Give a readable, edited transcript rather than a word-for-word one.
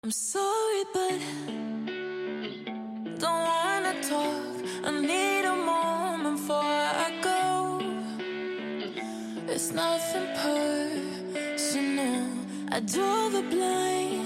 I'm sorry, but don't wanna talk. I need a moment before I go. It's nothing personal. I draw the blind.